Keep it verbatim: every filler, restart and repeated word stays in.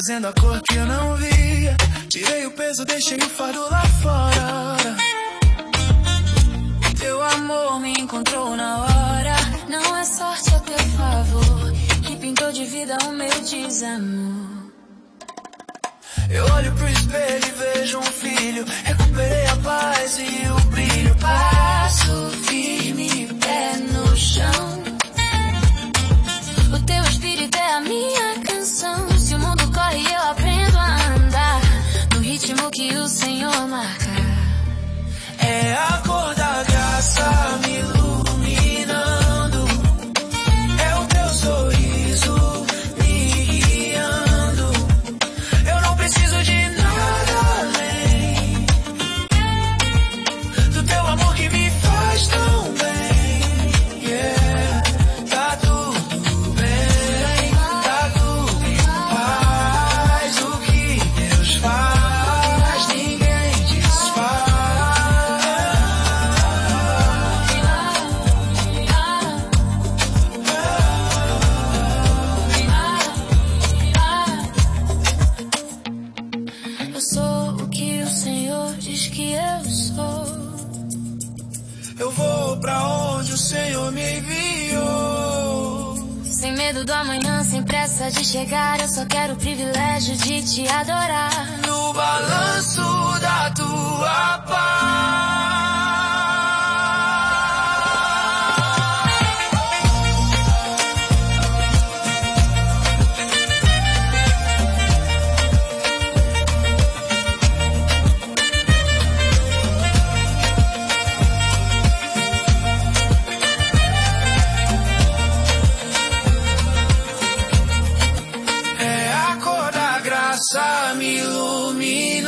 trazendo a cor que eu não via. Tirei o peso, deixei o fardo lá fora. Teu amor me encontrou na hora. Não é sorte a teu favor que pintou de vida o meu desamor. Eu olho pro espelho e vejo um filho. Recuperei a paz e o brilho. Passo firme, pé no chão. O teu espírito é a minha canção. Se o mundo corre, eu aprendo a andar no ritmo que o Senhor marca. É a cor da graça me iluminando. É o teu sorriso me guiando. Eu não preciso de nada além do teu amor que me faz tão bem. Yeah, tá tudo bem, tá tudo em paz. O que Deus faz, ninguém desfaz. Eu sou o que o Senhor diz que eu sou. Eu vou pra onde o Senhor me enviou. Sem medo do amanhã, sem pressa de chegar. Eu só quero o privilégio de te adorar. No balanço da tua paz. É a cor da graça me ilumina.